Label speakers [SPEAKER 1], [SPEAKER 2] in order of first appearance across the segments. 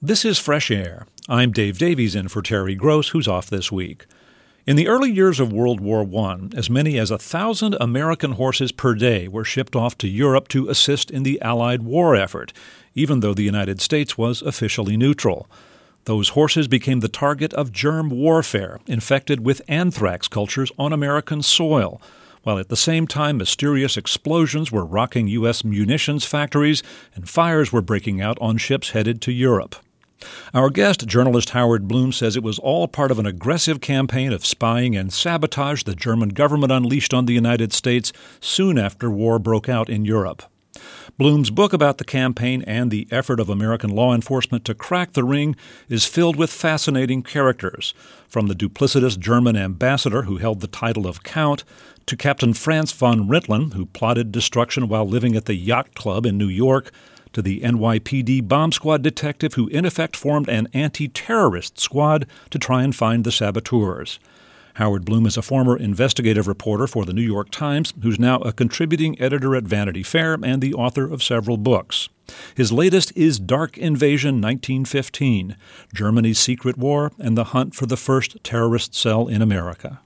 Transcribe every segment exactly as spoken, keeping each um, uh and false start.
[SPEAKER 1] This is Fresh Air. I'm Dave Davies in for Terry Gross, who's off this week. In the early years of World War One, as many as a thousand American horses per day were shipped off to Europe to assist in the Allied war effort, even though the United States was officially neutral. Those horses became the target of germ warfare, infected with anthrax cultures on American soil, while at the same time mysterious explosions were rocking U S munitions factories and fires were breaking out on ships headed to Europe. Our guest, journalist Howard Bloom, says it was all part of an aggressive campaign of spying and sabotage the German government unleashed on the United States soon after war broke out in Europe. Bloom's book about the campaign and the effort of American law enforcement to crack the ring is filled with fascinating characters, from the duplicitous German ambassador who held the title of Count to Captain Franz von Rintelen, who plotted destruction while living at the Yacht Club in New York, to the N Y P D bomb squad detective who in effect formed an anti-terrorist squad to try and find the saboteurs. Howard Bloom is a former investigative reporter for the New York Times, who's now a contributing editor at Vanity Fair and the author of several books. His latest is Dark Invasion nineteen fifteen, Germany's Secret War and the Hunt for the First Terrorist Cell in America.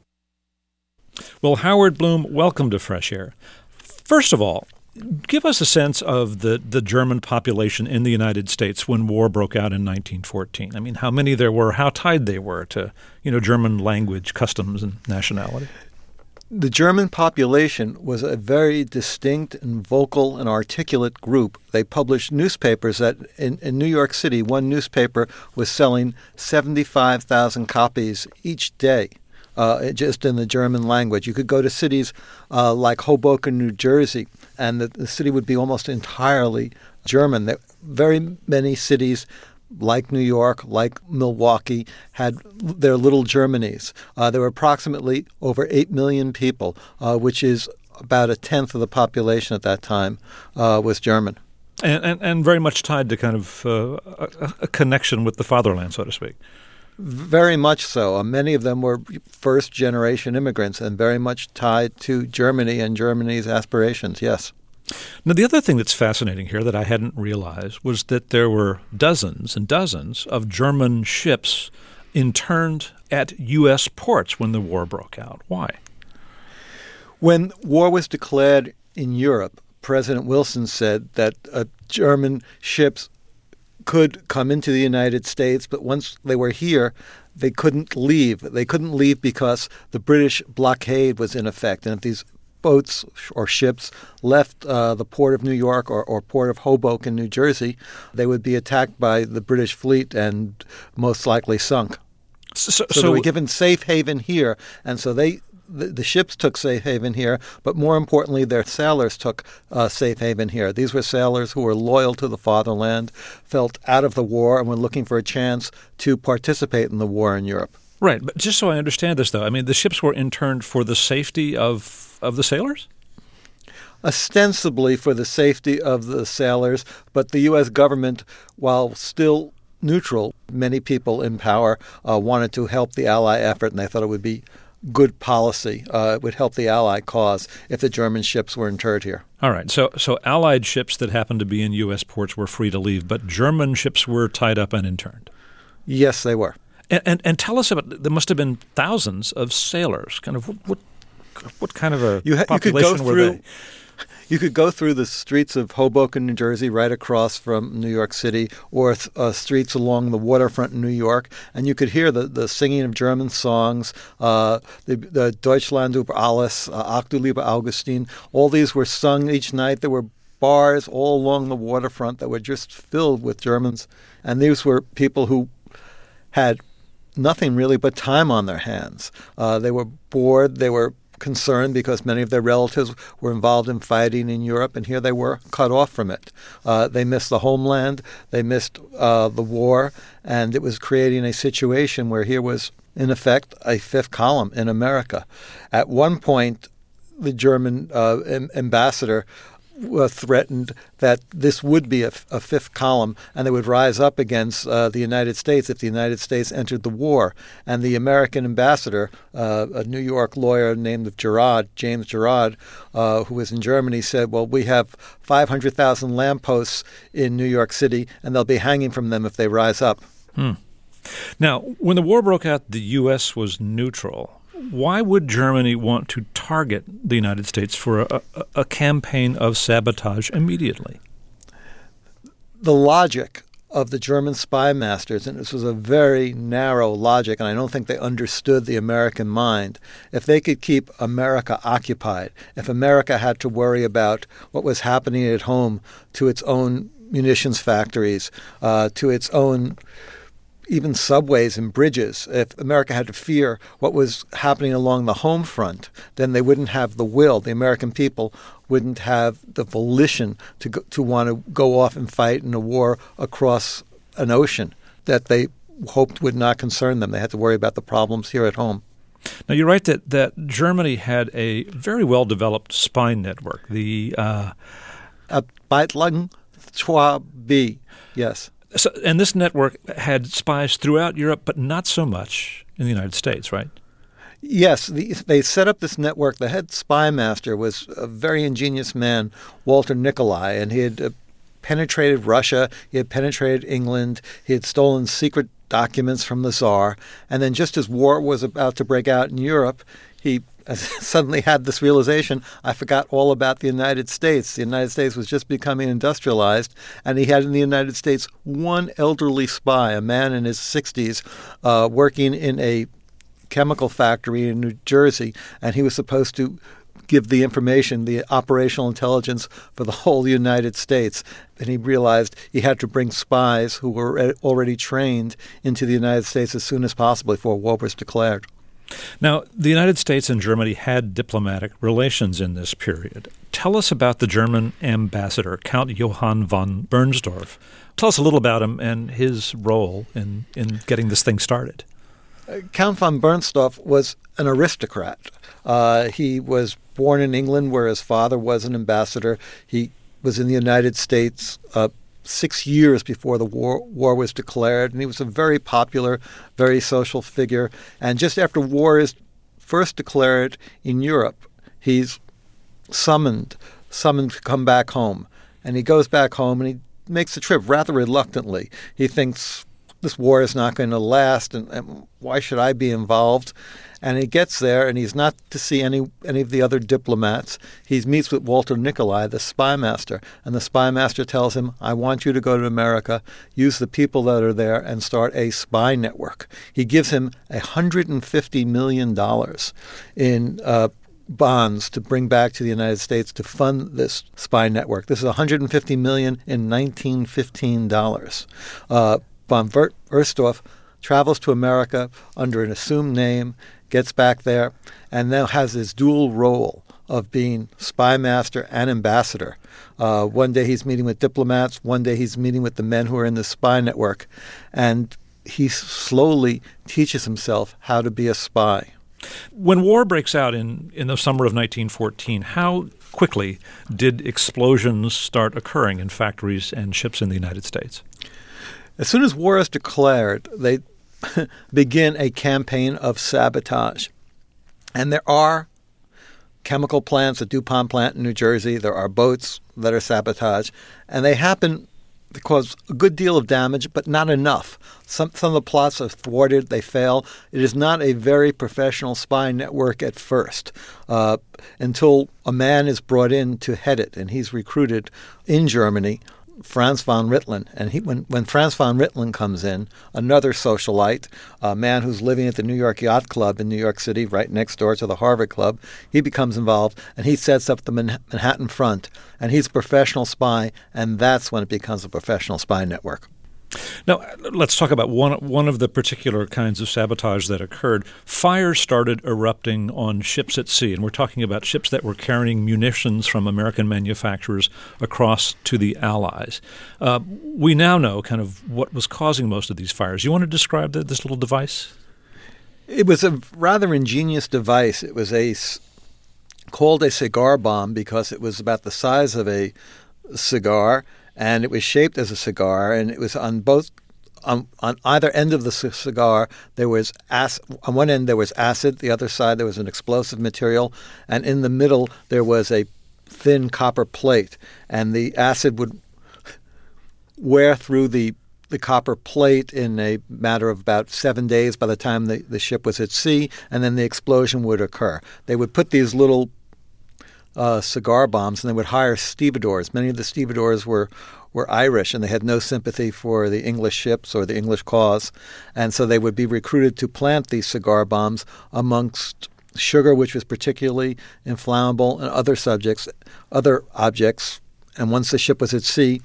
[SPEAKER 1] Well, Howard Bloom, welcome to Fresh Air. First of all, give us a sense of the, the German population in the United States when war broke out in nineteen fourteen. I mean, how many there were, how tied they were to, you know, German language, customs, and nationality.
[SPEAKER 2] The German population was a very distinct and vocal and articulate group. They published newspapers that in, in New York City, one newspaper was selling seventy-five thousand copies each day. Uh, just in the German language. You could go to cities uh, like Hoboken, New Jersey, and the, the city would be almost entirely German. There, very many cities like New York, like Milwaukee, had their little Germanys. Uh, there were approximately over eight million people, uh, which is about a tenth of the population at that time uh, was German.
[SPEAKER 1] And, and, and very much tied to kind of uh, a, a connection with the fatherland, so to speak.
[SPEAKER 2] Very much so. Uh, many of them were first-generation immigrants and very much tied to Germany and Germany's aspirations, yes.
[SPEAKER 1] Now, the other thing that's fascinating here that I hadn't realized was that there were dozens and dozens of German ships interned at U S ports when the war broke out. Why?
[SPEAKER 2] When war was declared in Europe, President Wilson said that uh, German ships could come into the United States, but once they were here, they couldn't leave. They couldn't leave because the British blockade was in effect. And if these boats or ships left uh, the port of New York or, or port of Hoboken, New Jersey, they would be attacked by the British fleet and most likely sunk. So, so, so they were given safe haven here, and so they The, the ships took safe haven here, but more importantly, their sailors took uh, safe haven here. These were sailors who were loyal to the fatherland, felt out of the war, and were looking for a chance to participate in the war in Europe.
[SPEAKER 1] Right, but just so I understand this, though, I mean, the ships were interned for the safety of, of the sailors?
[SPEAKER 2] Ostensibly for the safety of the sailors, but the U S government, while still neutral, many people in power uh, wanted to help the Ally effort, and they thought it would be good policy. Uh, it would help the Allied cause if the German ships were interred here.
[SPEAKER 1] All right. So so Allied ships that happened to be in U S ports were free to leave, but German ships were tied up and interned.
[SPEAKER 2] Yes, they were.
[SPEAKER 1] And and, and tell us about, there must have been thousands of sailors. Kind of what what, what kind of a
[SPEAKER 2] you ha-
[SPEAKER 1] population
[SPEAKER 2] you could go
[SPEAKER 1] were
[SPEAKER 2] through,
[SPEAKER 1] they?
[SPEAKER 2] You could go through the streets of Hoboken, New Jersey, right across from New York City, or uh, streets along the waterfront in New York, and you could hear the, the singing of German songs, uh, the, the Deutschland über alles, uh, Ach du lieber Augustin. All these were sung each night. There were bars all along the waterfront that were just filled with Germans, and these were people who had nothing really but time on their hands. Uh, they were bored. They were concerned because many of their relatives were involved in fighting in Europe, and here they were cut off from it. Uh, they missed the homeland, they missed uh, the war, and it was creating a situation where here was, in effect, a fifth column in America. At one point, the German uh, ambassador uh, threatened that this would be a, a fifth column, and they would rise up against uh, the United States if the United States entered the war. And the American ambassador, uh, a New York lawyer named Gerard, James Gerard, uh, who was in Germany, said, well, we have five hundred thousand lampposts in New York City, and they'll be hanging from them if they rise up.
[SPEAKER 1] Hmm. Now, when the war broke out, the U S was neutral. Why would Germany want to target the United States for a, a, a campaign of sabotage immediately?
[SPEAKER 2] The logic of the German spy masters, and this was a very narrow logic, and I don't think they understood the American mind. If they could keep America occupied, if America had to worry about what was happening at home to its own munitions factories, uh, to its own even subways and bridges, if America had to fear what was happening along the home front, then they wouldn't have the will. The American people wouldn't have the volition to go, to want to go off and fight in a war across an ocean that they hoped would not concern them. They had to worry about the problems here at home.
[SPEAKER 1] Now, you're right that, that Germany had a very well-developed spy network. The uh,
[SPEAKER 2] Beitlang zwei B, yes.
[SPEAKER 1] So, and this network had spies throughout Europe, but not so much in the United States, right?
[SPEAKER 2] Yes, the, they set up this network. The head spy master was a very ingenious man, Walter Nicolai, and he had uh, penetrated Russia. He had penetrated England. He had stolen secret documents from the Tsar. And then just as war was about to break out in Europe, he suddenly had this realization, I forgot all about the United States. The United States was just becoming industrialized, and he had in the United States one elderly spy, a man in his sixties, uh, working in a chemical factory in New Jersey, and he was supposed to give the information, the operational intelligence for the whole United States. And he realized he had to bring spies who were already trained into the United States as soon as possible before war was declared.
[SPEAKER 1] Now, the United States and Germany had diplomatic relations in this period. Tell us about the German ambassador, Count Johann von Bernstorff. Tell us a little about him and his role in, in getting this thing started.
[SPEAKER 2] Uh, Count von Bernstorff was an aristocrat. Uh, he was born in England, where his father was an ambassador. He was in the United States uh, six years before the war, war was declared, and he was a very popular, very social figure. And just after war is first declared in Europe, he's summoned, summoned to come back home. And he goes back home, and he makes the trip rather reluctantly. He thinks this war is not going to last, and, and why should I be involved? And he gets there, and he's not to see any any of the other diplomats. He meets with Walter Nicolai, the spy master, and the spy master tells him, I want you to go to America, use the people that are there, and start a spy network. He gives him one hundred fifty million dollars in uh, bonds to bring back to the United States to fund this spy network. This is one hundred fifty million dollars in nineteen fifteen dollars. Uh, von Bernstorff travels to America under an assumed name, gets back there, and now has this dual role of being spy master and ambassador. Uh, one day he's meeting with diplomats, one day he's meeting with the men who are in the spy network, and he slowly teaches himself how to be a spy.
[SPEAKER 1] When war breaks out in, in the summer of nineteen fourteen, how quickly did explosions start occurring in factories and ships in the United States?
[SPEAKER 2] As soon as war is declared, they begin a campaign of sabotage. And there are chemical plants, a DuPont plant in New Jersey. There are boats that are sabotaged. And they happen to cause a good deal of damage, but not enough. Some, some of the plots are thwarted. They fail. It is not a very professional spy network at first uh, until a man is brought in to head it, and he's recruited in Germany, Franz von Rintelen. And he, when, when Franz von Rintelen comes in, another socialite, a man who's living at the New York Yacht Club in New York City, right next door to the Harvard Club, he becomes involved, and he sets up the Manhattan Front. And he's a professional spy, and that's when it becomes a professional spy network.
[SPEAKER 1] Now, let's talk about one one of the particular kinds of sabotage that occurred. Fires started erupting on ships at sea, and we're talking about ships that were carrying munitions from American manufacturers across to the Allies. Uh, we now know kind of what was causing most of these fires. You want to describe the, this little device?
[SPEAKER 2] It was a rather ingenious device. It was a called a cigar bomb because it was about the size of a cigar, and it was shaped as a cigar, and it was on both on, on either end of the c- cigar there was ac- on one end there was acid, the other side there was an explosive material, and in the middle there was a thin copper plate, and the acid would wear through the the copper plate in a matter of about seven days by the time the, the ship was at sea, and then the explosion would occur. They would put these little uh, cigar bombs, and they would hire stevedores. Many of the stevedores were, were Irish, and they had no sympathy for the English ships or the English cause. And so they would be recruited to plant these cigar bombs amongst sugar, which was particularly inflammable, and other subjects, other objects. And once the ship was at sea,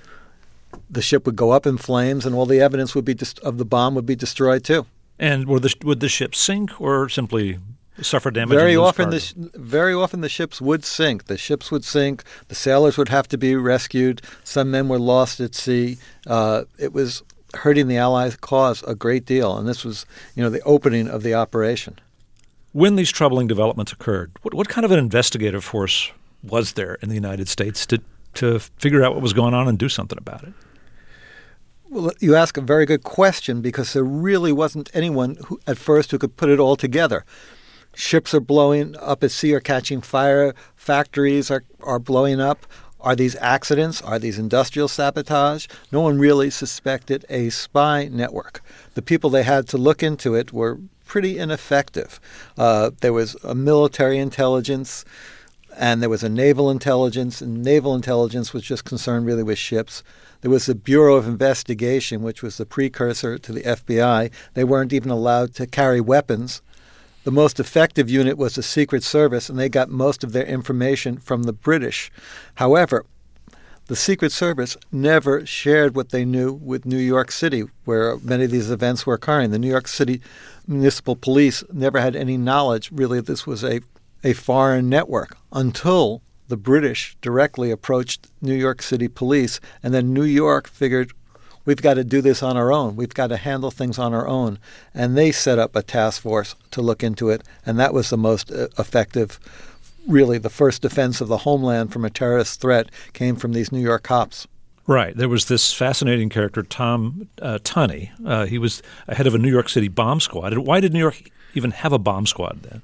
[SPEAKER 2] the ship would go up in flames, and all the evidence would be dest- of the bomb would be destroyed too.
[SPEAKER 1] And would the, would the ship sink or simply suffer damage?
[SPEAKER 2] Very
[SPEAKER 1] and lose
[SPEAKER 2] often,
[SPEAKER 1] cargo?
[SPEAKER 2] the sh- very often the ships would sink. The ships would sink. The sailors would have to be rescued. Some men were lost at sea. Uh, it was hurting the Allies' cause a great deal, and this was, you know, the opening of the operation.
[SPEAKER 1] When these troubling developments occurred, what, what kind of an investigative force was there in the United States to to figure out what was going on and do something about it?
[SPEAKER 2] Well, you ask a very good question, because there really wasn't anyone who, at first, who could put it all together. Ships are blowing up at sea or catching fire. Factories are, are blowing up. Are these accidents? Are these industrial sabotage? No one really suspected a spy network. The people they had to look into it were pretty ineffective. Uh, there was a military intelligence, and there was a naval intelligence, and naval intelligence was just concerned really with ships. There was the Bureau of Investigation, which was the precursor to the F B I. They weren't even allowed to carry weapons. The most effective unit was the Secret Service, and they got most of their information from the British. However, the Secret Service never shared what they knew with New York City, where many of these events were occurring. The New York City Municipal Police never had any knowledge, really, this was a, a foreign network until the British directly approached New York City police, and then New York figured, we've got to do this on our own. We've got to handle things on our own. And they set up a task force to look into it, and that was the most effective. Really, the first defense of the homeland from a terrorist threat came from these New York cops.
[SPEAKER 1] Right. There was this fascinating character, Tom uh, Tunney. Uh, he was head of a New York City bomb squad. Why did New York even have a bomb squad then?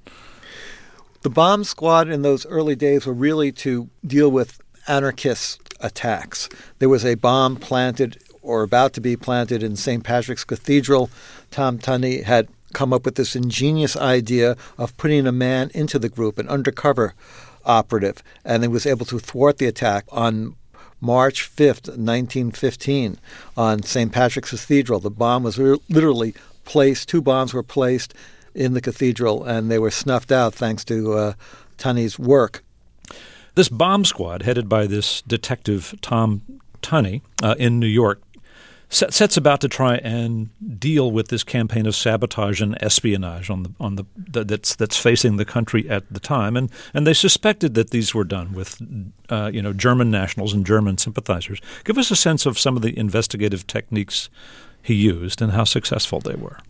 [SPEAKER 2] The bomb squad in those early days were really to deal with anarchist attacks. There was a bomb planted or about to be planted in Saint Patrick's Cathedral. Tom Tunney had come up with this ingenious idea of putting a man into the group, an undercover operative, and he was able to thwart the attack on March fifth, nineteen fifteen, on Saint Patrick's Cathedral. The bomb was re- literally placed, two bombs were placed in the cathedral, and they were snuffed out thanks to uh, Tunney's work.
[SPEAKER 1] This bomb squad, headed by this detective Tom Tunney uh, in New York, set, sets about to try and deal with this campaign of sabotage and espionage on the on the, the that's that's facing the country at the time, and and they suspected that these were done with uh, you know German nationals and German sympathizers. Give us a sense of some of the investigative techniques he used and how successful they were.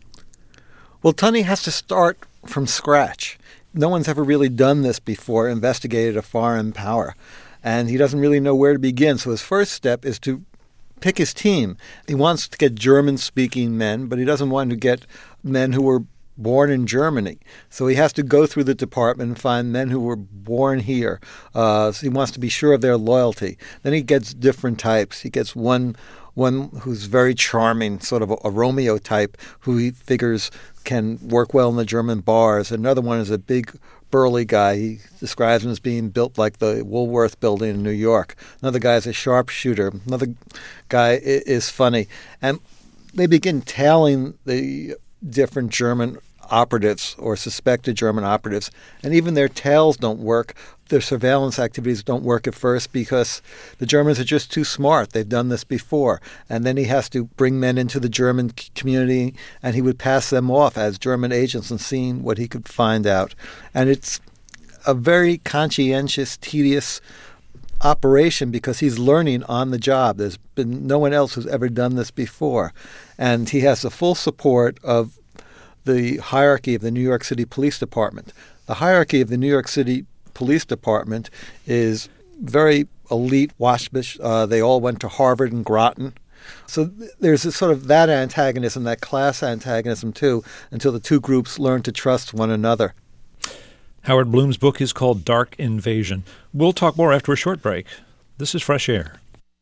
[SPEAKER 2] Well, Tunney has to start from scratch. No one's ever really done this before, investigated a foreign power, and he doesn't really know where to begin. So his first step is to pick his team. He wants to get German-speaking men, but he doesn't want to get men who were born in Germany. So he has to go through the department and find men who were born here. Uh, so he wants to be sure of their loyalty. Then he gets different types. He gets one one who's very charming, sort of a, a Romeo type, who he figures can work well in the German bars. Another one is a big, burly guy. He describes him as being built like the Woolworth building in New York. Another guy is a sharpshooter. Another guy is funny. And they begin tailing the different German operatives or suspected German operatives, and even their tails don't work. Their surveillance activities don't work at first because the Germans are just too smart. They've done this before. And then he has to bring men into the German community, and he would pass them off as German agents and seeing what he could find out. And it's a very conscientious, tedious operation because he's learning on the job. There's been no one else who's ever done this before. And he has the full support of the hierarchy of the New York City Police Department. The hierarchy of the New York City police department is very elite, waspish. Uh, they all went to Harvard and Groton. So th- there's a sort of that antagonism, that class antagonism, too, until the two groups learn to trust one another.
[SPEAKER 1] Howard Bloom's book is called Dark Invasion. We'll talk more after a short break. This is Fresh Air.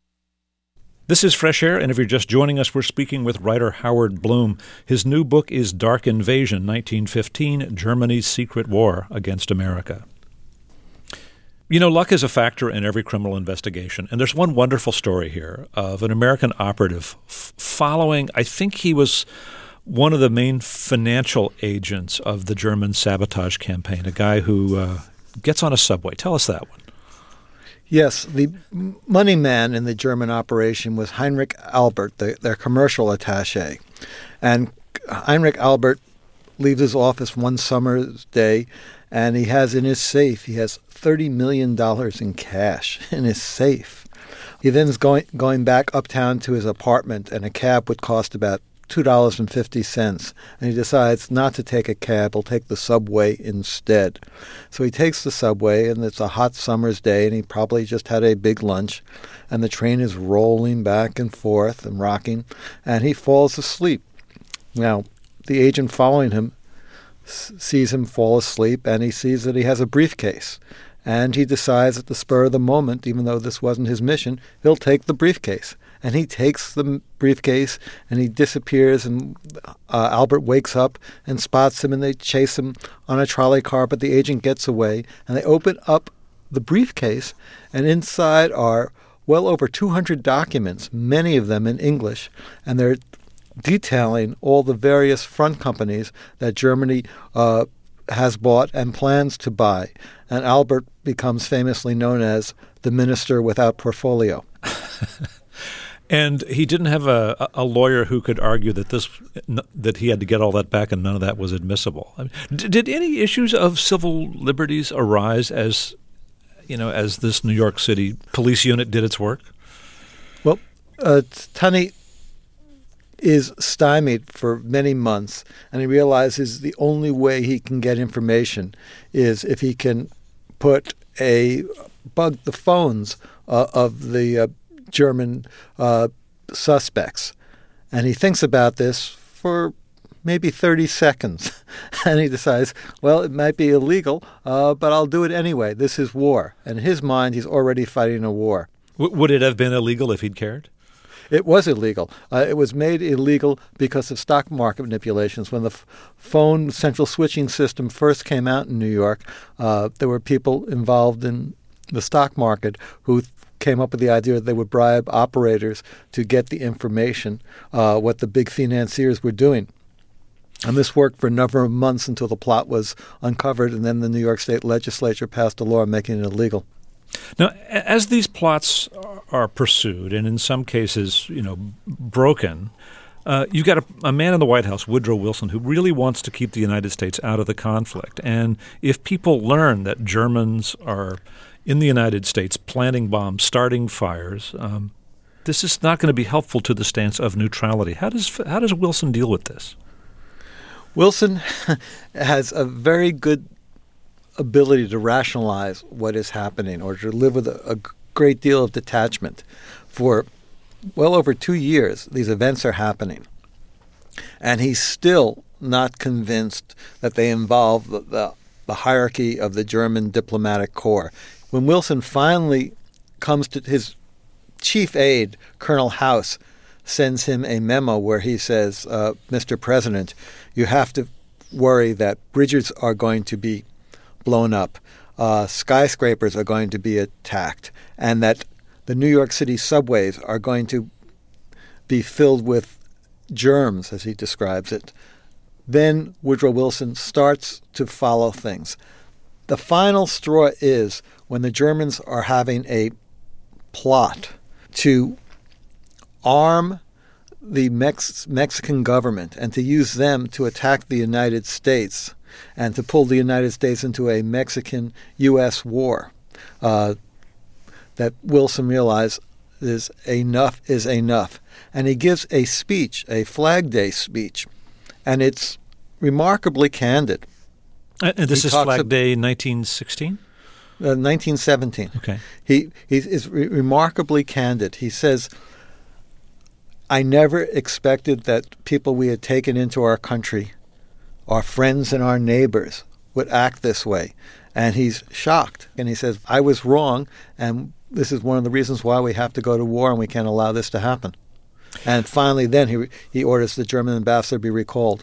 [SPEAKER 1] This is Fresh Air, and if you're just joining us, we're speaking with writer Howard Bloom. His new book is Dark Invasion, nineteen fifteen, Germany's Secret War Against America. You know, luck is a factor in every criminal investigation, and there's one wonderful story here of an American operative f- following, I think he was one of the main financial agents of the German sabotage campaign, a guy who uh, gets on a subway. Tell us that one.
[SPEAKER 2] Yes, the money man in the German operation was Heinrich Albert, the, their commercial attaché. And Heinrich Albert leaves his office one summer's day, and he has in his safe, he has thirty million dollars in cash in his safe. He then is going going back uptown to his apartment, and a cab would cost about two dollars and fifty cents. And he decides not to take a cab, he'll take the subway instead. So he takes the subway, and it's a hot summer's day, and he probably just had a big lunch, and the train is rolling back and forth and rocking, and he falls asleep. Now, the agent following him s- sees him fall asleep, and he sees that he has a briefcase. And he decides at the spur of the moment, even though this wasn't his mission, he'll take the briefcase. And he takes the briefcase, and he disappears, and uh, Albert wakes up and spots him, and they chase him on a trolley car, but the agent gets away, and they open up the briefcase, and inside are well over two hundred documents, many of them in English, and they're detailing all the various front companies that Germany uh, has bought and plans to buy. And Albert becomes famously known as the minister without portfolio.
[SPEAKER 1] And he didn't have a, a lawyer who could argue that this that he had to get all that back and none of that was admissible. I mean, did, did any issues of civil liberties arise as, you know, as this New York City police unit did its work?
[SPEAKER 2] Well, uh, Tunney is stymied for many months, and he realizes the only way he can get information is if he can put a bug the phones uh, of the uh, German uh, suspects. And he thinks about this for maybe thirty seconds, and he decides, well, it might be illegal, uh, but I'll do it anyway. This is war. And in his mind, he's already fighting a war.
[SPEAKER 1] W- would it have been illegal if he'd cared?
[SPEAKER 2] It was illegal. Uh, it was made illegal because of stock market manipulations. When the f- phone central switching system first came out in New York, uh, there were people involved in the stock market who th- came up with the idea that they would bribe operators to get the information, uh, what the big financiers were doing. And this worked for a number of months until the plot was uncovered, and then the New York State legislature passed a law making it illegal.
[SPEAKER 1] Now, as these plots are pursued, and in some cases, you know, broken, uh, you've got a, a man in the White House, Woodrow Wilson, who really wants to keep the United States out of the conflict. And if people learn that Germans are in the United States planting bombs, starting fires, um, this is not going to be helpful to the stance of neutrality. How does how does Wilson deal with this?
[SPEAKER 2] Wilson has a very good ability to rationalize what is happening, or to live with a, a great deal of detachment. For well over two years, these events are happening, and he's still not convinced that they involve the, the, the hierarchy of the German diplomatic corps. When Wilson finally comes to his chief aide, Colonel House, sends him a memo where he says, uh, Mister President, you have to worry that bridges are going to be blown up, uh, skyscrapers are going to be attacked, and that the New York City subways are going to be filled with germs, as he describes it. Then Woodrow Wilson starts to follow things. The final straw is when the Germans are having a plot to arm the Mex- Mexican government and to use them to attack the United States and to pull the United States into a Mexican-U S war, uh, that Wilson realized is enough is enough. And he gives a speech, a Flag Day speech, and it's remarkably candid.
[SPEAKER 1] Uh, and this
[SPEAKER 2] He
[SPEAKER 1] is
[SPEAKER 2] talks
[SPEAKER 1] Flag
[SPEAKER 2] ab-
[SPEAKER 1] Day nineteen sixteen?
[SPEAKER 2] uh, nineteen seventeen.
[SPEAKER 1] Okay.
[SPEAKER 2] He, he is re- remarkably candid. He says, I never expected that people we had taken into our country, our friends and our neighbors, would act this way. And he's shocked. And he says, I was wrong, and this is one of the reasons why we have to go to war and we can't allow this to happen. And finally then he he orders the German ambassador be recalled.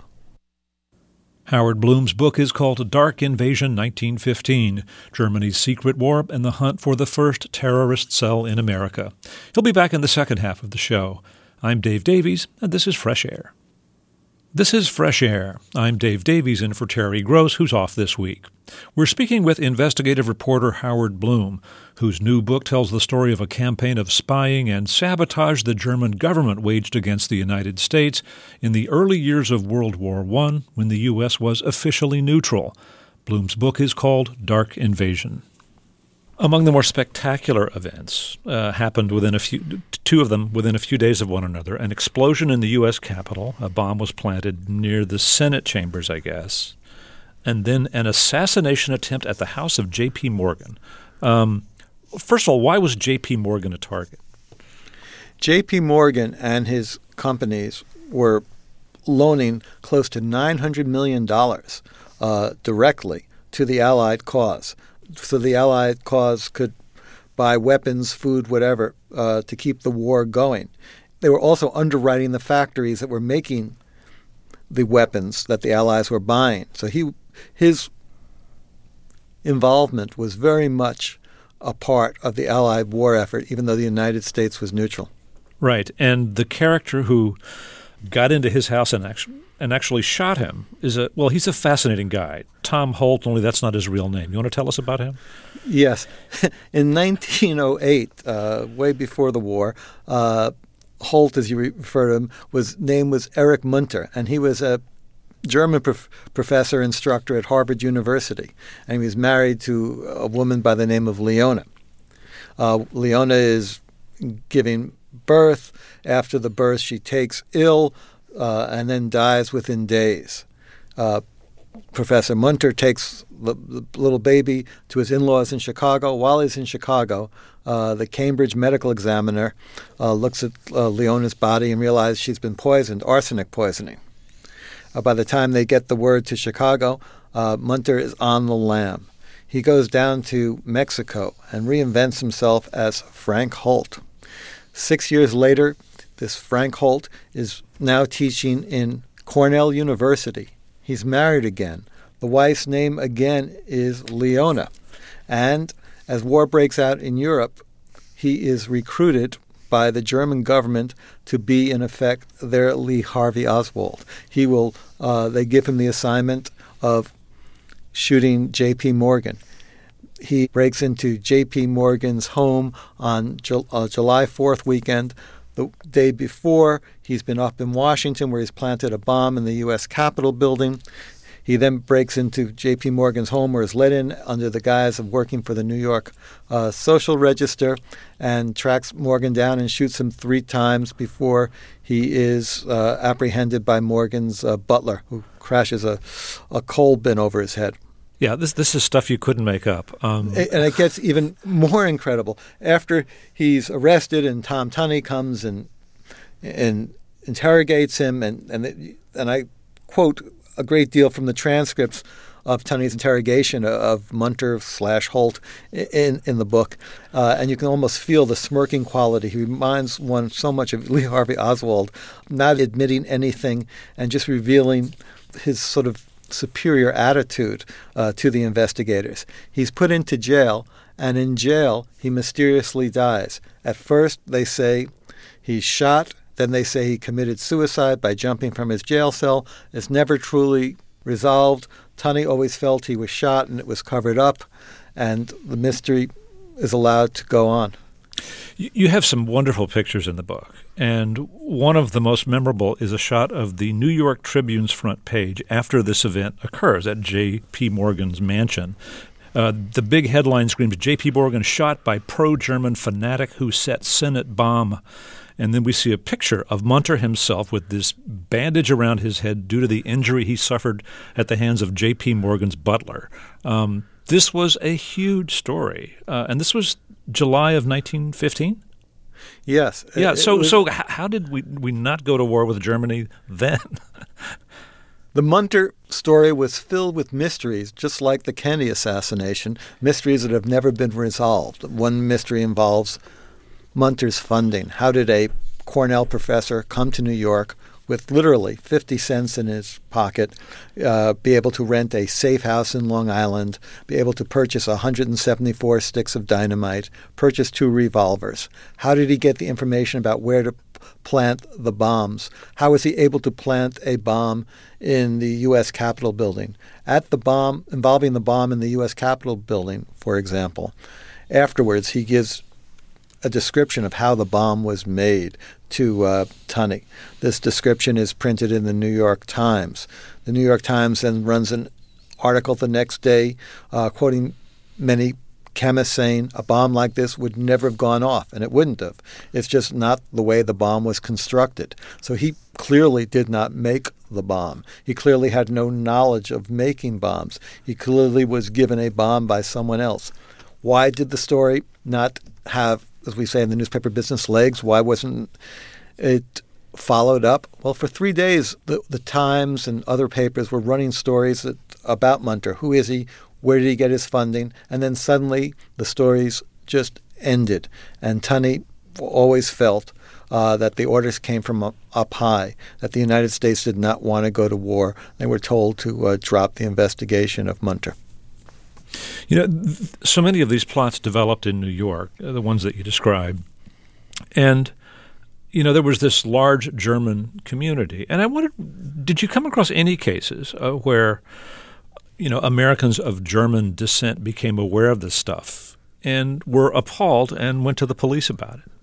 [SPEAKER 1] Howard Bloom's book is called Dark Invasion nineteen fifteen, Germany's Secret War and the Hunt for the First Terrorist Cell in America. He'll be back in the second half of the show. I'm Dave Davies, and this is Fresh Air. This is Fresh Air. I'm Dave Davies in for Terry Gross, who's off this week. We're speaking with investigative reporter Howard Bloom, whose new book tells the story of a campaign of spying and sabotage the German government waged against the United States in the early years of World War One, when the U S was officially neutral. Bloom's book is called Dark Invasion. Among the more spectacular events uh, happened within a few, two of them within a few days of one another. An explosion in the U S Capitol. A bomb was planted near the Senate chambers, I guess. And then an assassination attempt at the house of J P. Morgan. Um, first of all, why was J P. Morgan a target?
[SPEAKER 2] J P. Morgan and his companies were loaning close to nine hundred million dollars uh, directly to the Allied cause. So the Allied cause could buy weapons, food, whatever, uh, to keep the war going. They were also underwriting the factories that were making the weapons that the Allies were buying. So he, his involvement was very much a part of the Allied war effort, even though the United States was neutral.
[SPEAKER 1] Right. And the character who got into his house and actually, and actually shot him is a, well, he's a fascinating guy. Tom Holt, only that's not his real name. You want to tell us about him?
[SPEAKER 2] Yes. In nineteen oh eight, uh, way before the war, uh, Holt, as you refer to him, was name was Erich Munter, and he was a German prof- professor instructor at Harvard University, and he was married to a woman by the name of Leona. Uh, Leona is giving birth. After the birth, she takes ill uh, and then dies within days. Uh, Professor Munter takes the, the little baby to his in-laws in Chicago. While he's in Chicago, uh, the Cambridge medical examiner uh, looks at uh, Leona's body and realizes she's been poisoned, arsenic poisoning. Uh, by the time they get the word to Chicago, uh, Munter is on the lam. He goes down to Mexico and reinvents himself as Frank Holt. Six years later, this Frank Holt is now teaching in Cornell University. He's married again. The wife's name again is Leona. And as war breaks out in Europe, he is recruited by the German government to be, in effect, their Lee Harvey Oswald. He will, uh, they give him the assignment of shooting J P. Morgan. He breaks into J P. Morgan's home on Ju- uh, July fourth weekend. The day before, he's been up in Washington where he's planted a bomb in the U S Capitol building. He then breaks into J P. Morgan's home where he's let in under the guise of working for the New York uh, Social Register and tracks Morgan down and shoots him three times before he is uh, apprehended by Morgan's uh, butler, who crashes a, a coal bin over his head.
[SPEAKER 1] Yeah, this this is stuff you couldn't make up. Um,
[SPEAKER 2] and it gets even more incredible. After he's arrested and Tom Tunney comes and and interrogates him, and, and, and I quote a great deal from the transcripts of Tunney's interrogation of Munter slash Holt in, in the book. Uh, and you can almost feel the smirking quality. He reminds one so much of Lee Harvey Oswald, not admitting anything and just revealing his sort of superior attitude uh, to the investigators. He's put into jail, and in jail he mysteriously dies. At first they say he's shot, then they say he committed suicide by jumping from his jail cell. It's never truly resolved. Tunney always felt he was shot and it was covered up, and the mystery is allowed to go on.
[SPEAKER 1] You have some wonderful pictures in the book, and one of the most memorable is a shot of the New York Tribune's front page after this event occurs at J P. Morgan's mansion. Uh, the big headline screams, J P. Morgan shot by pro-German fanatic who set Senate bomb. And then we see a picture of Munter himself with this bandage around his head due to the injury he suffered at the hands of J P. Morgan's butler. Um, This was a huge story, uh, and this was July of nineteen fifteen?
[SPEAKER 2] Yes.
[SPEAKER 1] Yeah,
[SPEAKER 2] it,
[SPEAKER 1] so
[SPEAKER 2] it was,
[SPEAKER 1] so how did we, we not go to war with Germany then?
[SPEAKER 2] The Munter story was filled with mysteries, just like the Kennedy assassination, mysteries that have never been resolved. One mystery involves Munter's funding. How did a Cornell professor come to New York with literally fifty cents in his pocket, uh, be able to rent a safe house in Long Island, be able to purchase one hundred seventy-four sticks of dynamite, purchase two revolvers? How did he get the information about where to plant the bombs? How was he able to plant a bomb in the U S Capitol building? At the bomb, involving the bomb in the U S Capitol building, for example, afterwards he gives a description of how the bomb was made to uh, Tunney. This description is printed in the New York Times. The New York Times then runs an article the next day uh, quoting many chemists saying a bomb like this would never have gone off, and it wouldn't have. It's just not the way the bomb was constructed. So he clearly did not make the bomb. He clearly had no knowledge of making bombs. He clearly was given a bomb by someone else. Why did the story not have, as we say in the newspaper business, legs? Why wasn't it followed up? Well, for three days, the, the Times and other papers were running stories that, about Munter. Who is he? Where did he get his funding? And then suddenly the stories just ended. And Tunney always felt uh, that the orders came from up, up high, that the United States did not want to go to war. They were told to uh, drop the investigation of Munter.
[SPEAKER 1] You know, th- so many of these plots developed in New York, uh, the ones that you described. And, you know, there was this large German community. And I wondered, did you come across any cases uh, where, you know, Americans of German descent became aware of this stuff and were appalled and went to the police about it?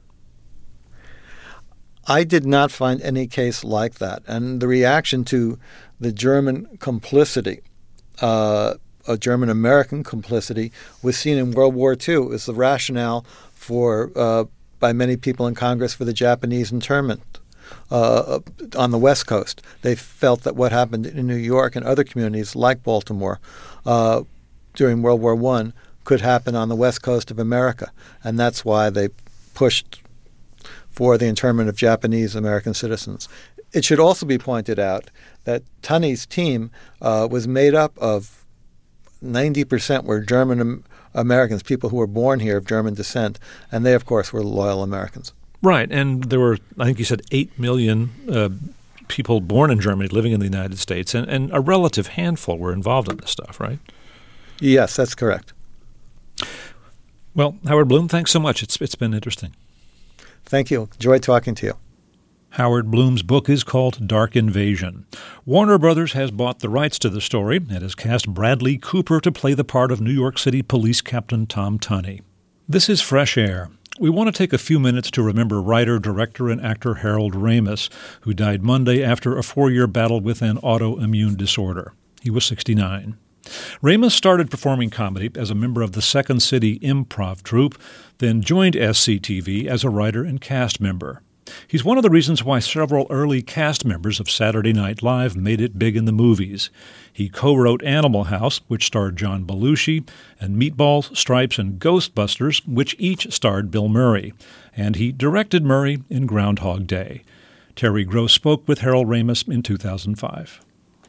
[SPEAKER 2] I did not find any case like that. And the reaction to the German complicity, uh, a German-American complicity, was seen in World War Two. It was the rationale for, uh, by many people in Congress, for the Japanese internment uh, on the West Coast. They felt that what happened in New York and other communities like Baltimore uh, during World War One could happen on the West Coast of America. And that's why they pushed for the internment of Japanese American citizens. It should also be pointed out that Tunney's team uh, was made up of ninety percent were German Americans, people who were born here of German descent, and they, of course, were loyal Americans.
[SPEAKER 1] Right, and there were, I think you said, eight million uh, people born in Germany living in the United States, and, and a relative handful were involved in this stuff, right?
[SPEAKER 2] Yes, that's correct.
[SPEAKER 1] Well, Howard Bloom, thanks so much. It's It's been interesting.
[SPEAKER 2] Thank you. Enjoyed talking to you.
[SPEAKER 1] Howard Bloom's book is called Dark Invasion. Warner Brothers has bought the rights to the story and has cast Bradley Cooper to play the part of New York City Police Captain Tom Tunney. This is Fresh Air. We want to take a few minutes to remember writer, director, and actor Harold Ramis, who died Monday after a four-year battle with an autoimmune disorder. He was sixty-nine. Ramis started performing comedy as a member of the Second City Improv Troupe, then joined S C T V as a writer and cast member. He's one of the reasons why several early cast members of Saturday Night Live made it big in the movies. He co-wrote Animal House, which starred John Belushi, and Meatballs, Stripes, and Ghostbusters, which each starred Bill Murray. And he directed Murray in Groundhog Day. Terry Gross spoke with Harold Ramis in two thousand five.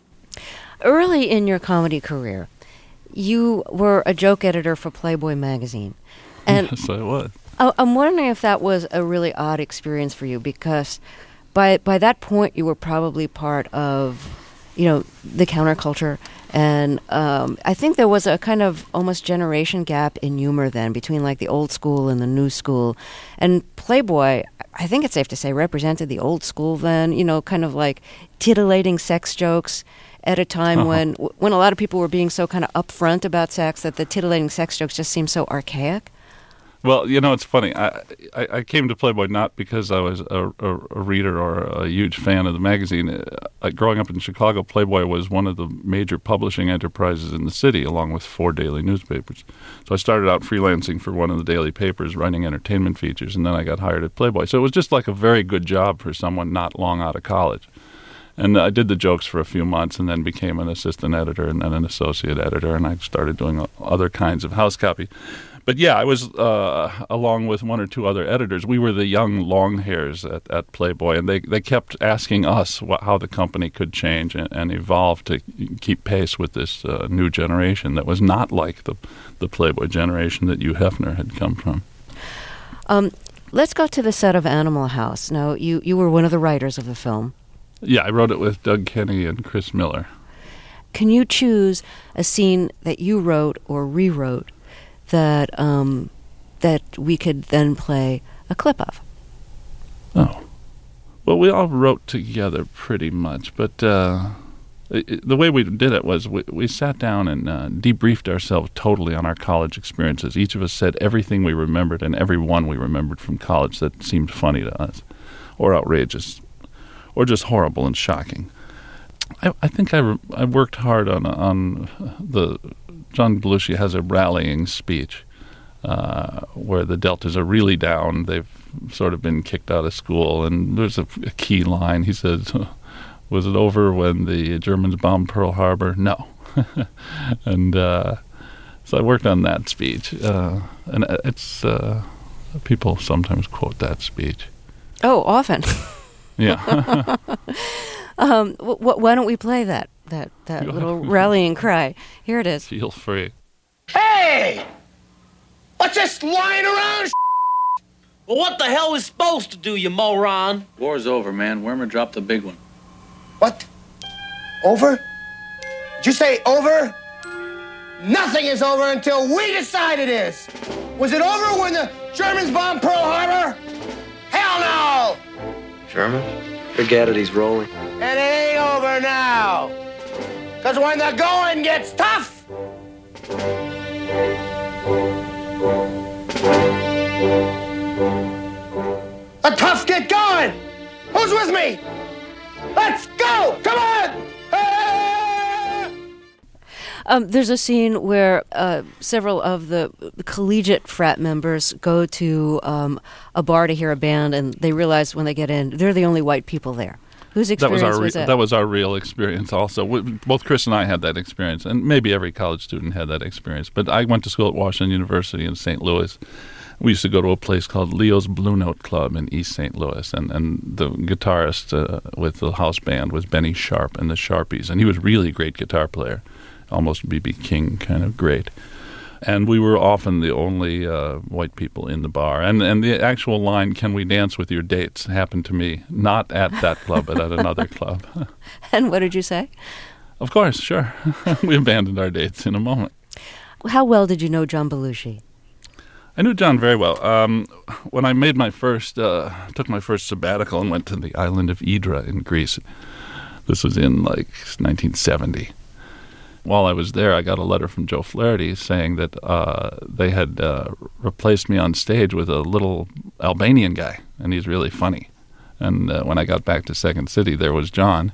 [SPEAKER 3] Early in your comedy career, you were a joke editor for Playboy magazine. And
[SPEAKER 4] yes, I was.
[SPEAKER 3] I'm wondering if that was a really odd experience for you, because by by that point you were probably part of, you know, the counterculture, and um, I think there was a kind of almost generation gap in humor then between like the old school and the new school, and Playboy, I think it's safe to say, represented the old school then, you know, kind of like titillating sex jokes at a time uh-huh. when when a lot of people were being so kind of upfront about sex that the titillating sex jokes just seemed so archaic.
[SPEAKER 4] Well, you know, it's funny. I, I, I came to Playboy not because I was a, a, a reader or a huge fan of the magazine. Uh, growing up in Chicago, Playboy was one of the major publishing enterprises in the city, along with four daily newspapers. So I started out freelancing for one of the daily papers, writing entertainment features, and then I got hired at Playboy. So it was just like a very good job for someone not long out of college. And I did the jokes for a few months and then became an assistant editor and then an associate editor, and I started doing other kinds of house copy. But yeah, I was, uh, along with one or two other editors, we were the young long hairs at, at Playboy, and they, they kept asking us what, how the company could change and, and evolve to keep pace with this uh, new generation that was not like the, the Playboy generation that Hugh Hefner had come from.
[SPEAKER 3] Um, let's go to the set of Animal House. Now, you, you were one of the writers of the film.
[SPEAKER 4] Yeah, I wrote it with Doug Kenney and Chris Miller.
[SPEAKER 3] Can you choose a scene that you wrote or rewrote that um, that we could then play a clip of?
[SPEAKER 4] Oh. Well, we all wrote together pretty much, but uh, it, the way we did it was we, we sat down and uh, debriefed ourselves totally on our college experiences. Each of us said everything we remembered, and every one we remembered from college that seemed funny to us, or outrageous, or just horrible and shocking. I, I think I, re- I worked hard on on the... John Belushi has a rallying speech uh, where the Deltas are really down. They've sort of been kicked out of school, and there's a, a key line. He says, "Was it over when the Germans bombed Pearl Harbor?" No. and uh, so I worked on that speech, uh, and it's uh, people sometimes quote that speech.
[SPEAKER 3] Oh, often.
[SPEAKER 4] Yeah.
[SPEAKER 3] um, w- w- why don't we play that? That that little rallying cry. Here it is.
[SPEAKER 4] Feel free.
[SPEAKER 5] Hey! What's this lying around?
[SPEAKER 6] Well, what the hell is supposed to do, you moron?
[SPEAKER 7] War's over, man. Wormer dropped the big one.
[SPEAKER 5] What? Over? Did you say over? Nothing is over until we decide it is. Was it over when the Germans bombed Pearl Harbor? Hell no!
[SPEAKER 8] Germans? Forget it, he's rolling.
[SPEAKER 5] It ain't over now. Because when the going gets tough, the tough get going. Who's with me? Let's go! Come on! Ah!
[SPEAKER 3] Um, there's a scene where uh, several of the collegiate frat members go to um, a bar to hear a band, and they realize when they get in, they're the only white people there. Whose experience
[SPEAKER 4] that was, our re-
[SPEAKER 3] was that?
[SPEAKER 4] That was our real experience also. We, both Chris and I had that experience, and maybe every college student had that experience. But I went to school at Washington University in Saint Louis. We used to go to a place called Leo's Blue Note Club in East Saint Louis, and, and the guitarist uh, with the house band was Benny Sharp and the Sharpies, and he was really a great guitar player, almost B B King kind of great. And we were often the only uh, white people in the bar. And and the actual line, "Can we dance with your dates?" happened to me, not at that club, but at another club.
[SPEAKER 3] And what did you say?
[SPEAKER 4] Of course, sure. We abandoned our dates in a moment.
[SPEAKER 3] How well did you know John Belushi?
[SPEAKER 4] I knew John very well. Um, when I made my first, uh, took my first sabbatical and went to the island of Hydra in Greece, this was in like nineteen seventy. While I was there, I got a letter from Joe Flaherty saying that uh, they had uh, replaced me on stage with a little Albanian guy, and he's really funny. And uh, when I got back to Second City, there was John,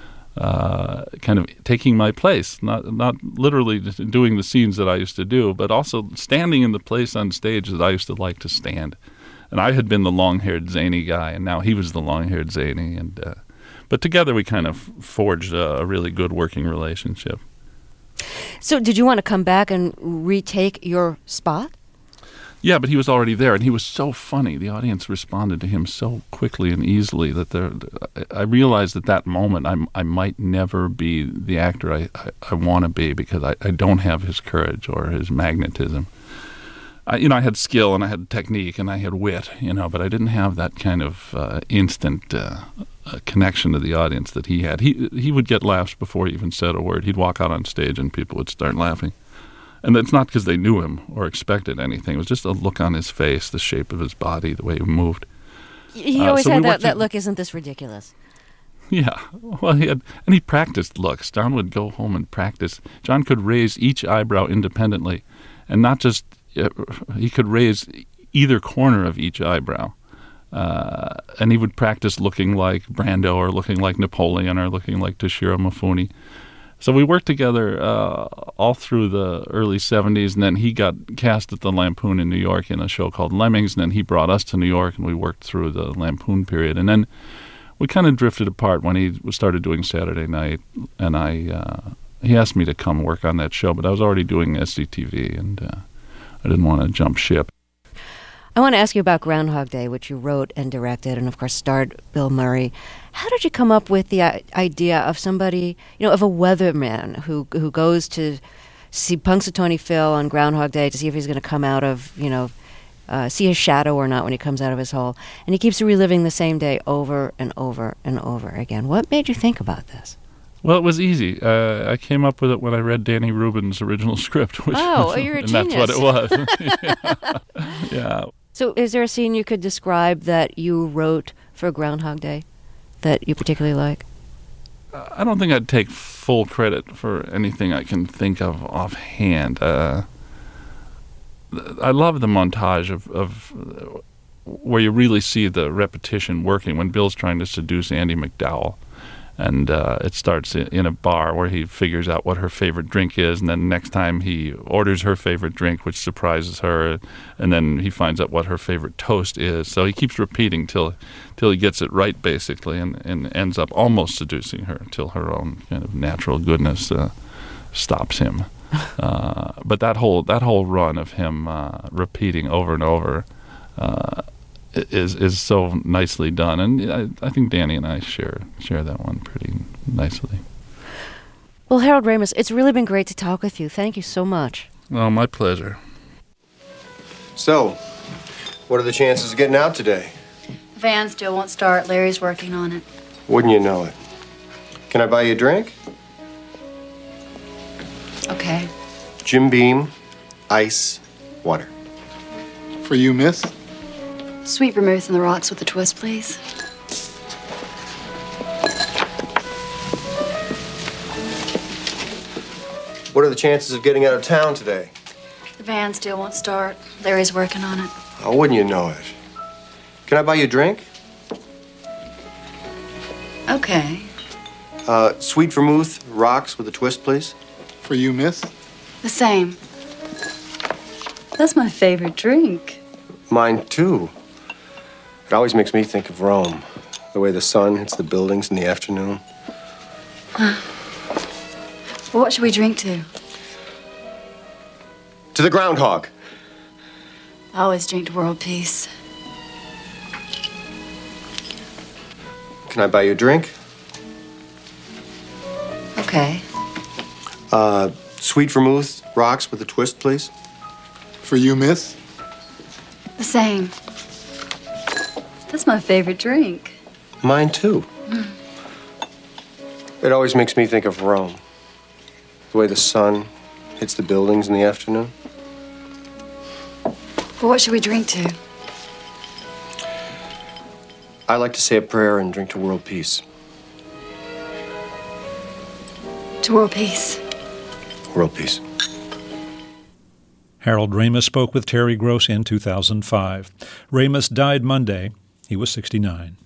[SPEAKER 4] uh, kind of taking my place, not not literally just doing the scenes that I used to do, but also standing in the place on stage that I used to like to stand. And I had been the long-haired zany guy, and now he was the long-haired zany. And uh, but together we kind of forged a, a really good working relationship.
[SPEAKER 3] So did you want to come back and retake your spot?
[SPEAKER 4] Yeah, but he was already there, and he was so funny. The audience responded to him so quickly and easily that there, I realized at that moment I, I might never be the actor I, I, I want to be because I, I don't have his courage or his magnetism. I, you know, I had skill and I had technique and I had wit, you know, but I didn't have that kind of uh, instant uh, uh, connection to the audience that he had. He he would get laughs before he even said a word. He'd walk out on stage and people would start laughing. And it's not because they knew him or expected anything. It was just a look on his face, the shape of his body, the way he moved.
[SPEAKER 3] He
[SPEAKER 4] Uh,
[SPEAKER 3] always
[SPEAKER 4] so
[SPEAKER 3] had
[SPEAKER 4] we
[SPEAKER 3] that,
[SPEAKER 4] worked
[SPEAKER 3] that
[SPEAKER 4] in-
[SPEAKER 3] look, isn't this ridiculous?
[SPEAKER 4] Yeah, well, he had, and he practiced looks. John would go home and practice. John could raise each eyebrow independently, and not just, uh, he could raise either corner of each eyebrow. Uh, and he would practice looking like Brando or looking like Napoleon or looking like Toshiro Mifune. So we worked together uh, all through the early seventies, and then he got cast at the Lampoon in New York in a show called Lemmings, and then he brought us to New York, and we worked through the Lampoon period. And then we kind of drifted apart when he started doing Saturday Night, and I uh, he asked me to come work on that show, but I was already doing S C T V, and uh, I didn't want to jump ship.
[SPEAKER 3] I want to ask you about Groundhog Day, which you wrote and directed, and of course starred Bill Murray. How did you come up with the uh, idea of somebody, you know, of a weatherman who who goes to see Punxsutawney Phil on Groundhog Day to see if he's going to come out of, you know, uh, see his shadow or not when he comes out of his hole, and he keeps reliving the same day over and over and over again. What made you think about this?
[SPEAKER 4] Well, it was easy. Uh, I came up with it when I read Danny Rubin's original script. Which,
[SPEAKER 3] oh, oh, you're a
[SPEAKER 4] and
[SPEAKER 3] genius.
[SPEAKER 4] That's what it was. yeah. yeah.
[SPEAKER 3] So is there a scene you could describe that you wrote for Groundhog Day that you particularly like?
[SPEAKER 4] I don't think I'd take full credit for anything I can think of offhand. Uh, I love the montage of, of where you really see the repetition working when Bill's trying to seduce Andie MacDowell. And uh, it starts in a bar where he figures out what her favorite drink is, and then next time he orders her favorite drink, which surprises her, and then he finds out what her favorite toast is. So he keeps repeating till till he gets it right, basically, and, and ends up almost seducing her until her own kind of natural goodness uh, stops him. uh, but that whole that whole run of him uh, repeating over and over uh, is is so nicely done, and I, I think Danny and I share share that one pretty nicely.
[SPEAKER 3] Well, Harold Ramis, it's really been great to talk with you. Thank you so much.
[SPEAKER 4] Oh, my pleasure.
[SPEAKER 9] So, what are the chances of getting out today?
[SPEAKER 10] Van still won't start. Larry's working on it.
[SPEAKER 9] Wouldn't you know it? Can I buy you a drink?
[SPEAKER 10] Okay.
[SPEAKER 9] Jim Beam, ice, water.
[SPEAKER 11] For you, miss?
[SPEAKER 10] Sweet vermouth on the rocks with a twist, please.
[SPEAKER 9] What are the chances of getting out of town today?
[SPEAKER 10] The van still won't start. Larry's working on it.
[SPEAKER 9] Oh, wouldn't you know it? Can I buy you a drink?
[SPEAKER 10] Okay.
[SPEAKER 9] Uh, sweet vermouth, rocks with a twist, please.
[SPEAKER 11] For you, miss?
[SPEAKER 10] The same. That's my favorite drink.
[SPEAKER 9] Mine, too. It always makes me think of Rome. The way the sun hits the buildings in the afternoon.
[SPEAKER 10] Huh. Well, what should we drink to?
[SPEAKER 9] To the groundhog.
[SPEAKER 10] I always drink to world peace.
[SPEAKER 9] Can I buy you a drink?
[SPEAKER 10] Okay.
[SPEAKER 9] Uh, sweet vermouth, rocks with a twist, please.
[SPEAKER 11] For you, miss?
[SPEAKER 10] The same. That's my favorite drink.
[SPEAKER 9] Mine, too. Mm. It always makes me think of Rome. The way the sun hits the buildings in the afternoon.
[SPEAKER 10] Well, what should we drink to?
[SPEAKER 9] I like to say a prayer and drink to world peace.
[SPEAKER 10] To world peace.
[SPEAKER 9] World peace.
[SPEAKER 1] Harold Ramis spoke with Terry Gross in two thousand five. Ramis died Monday. He was sixty-nine.